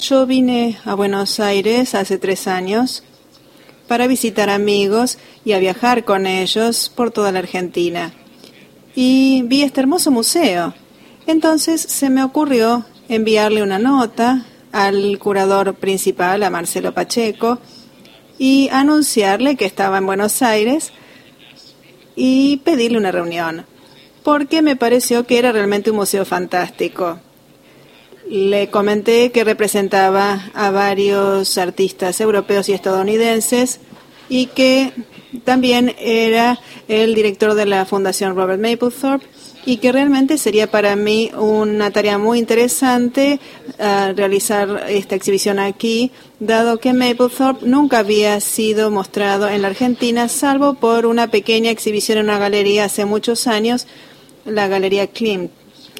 Yo vine a Buenos Aires hace 3 años para visitar amigos y a viajar con ellos por toda la Argentina. Y vi este hermoso museo. Entonces se me ocurrió enviarle una nota al curador principal, a Marcelo Pacheco, y anunciarle que estaba en Buenos Aires y pedirle una reunión, porque me pareció que era realmente un museo fantástico. Le comenté que representaba a varios artistas europeos y estadounidenses y que también era el director de la Fundación Robert Mapplethorpe y que realmente sería para mí una tarea muy interesante realizar esta exhibición aquí, dado que Mapplethorpe nunca había sido mostrado en la Argentina, salvo por una pequeña exhibición en una galería hace muchos años, la Galería Klemp,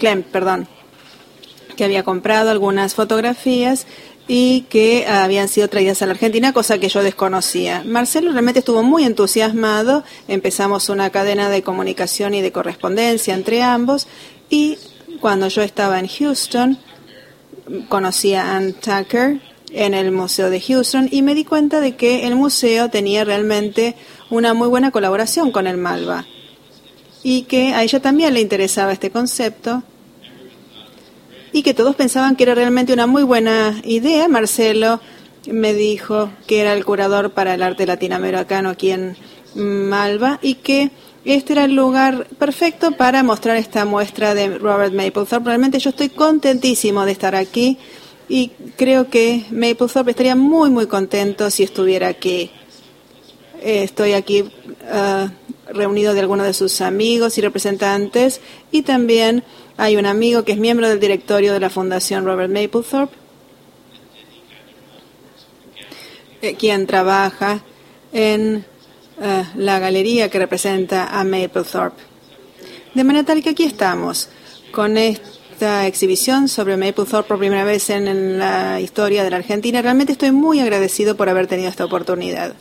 que había comprado algunas fotografías y que habían sido traídas a la Argentina, cosa que yo desconocía. Marcelo realmente estuvo muy entusiasmado, empezamos una cadena de comunicación y de correspondencia entre ambos, y cuando yo estaba en Houston, conocí a Ann Tucker en el Museo de Houston y me di cuenta de que el museo tenía realmente una muy buena colaboración con el Malva y que a ella también le interesaba este concepto y que todos pensaban que era realmente una muy buena idea. Marcelo me dijo que era el curador para el arte latinoamericano aquí en Malva y que este era el lugar perfecto para mostrar esta muestra de Robert Mapplethorpe. Realmente yo estoy contentísimo de estar aquí y creo que Mapplethorpe estaría muy, muy contento si estuviera aquí. Estoy aquí reunido de algunos de sus amigos y representantes y también hay un amigo que es miembro del directorio de la Fundación Robert Mapplethorpe, quien trabaja en la galería que representa a Mapplethorpe. De manera tal que aquí estamos, con esta exhibición sobre Mapplethorpe por primera vez en la historia de la Argentina. Realmente estoy muy agradecido por haber tenido esta oportunidad.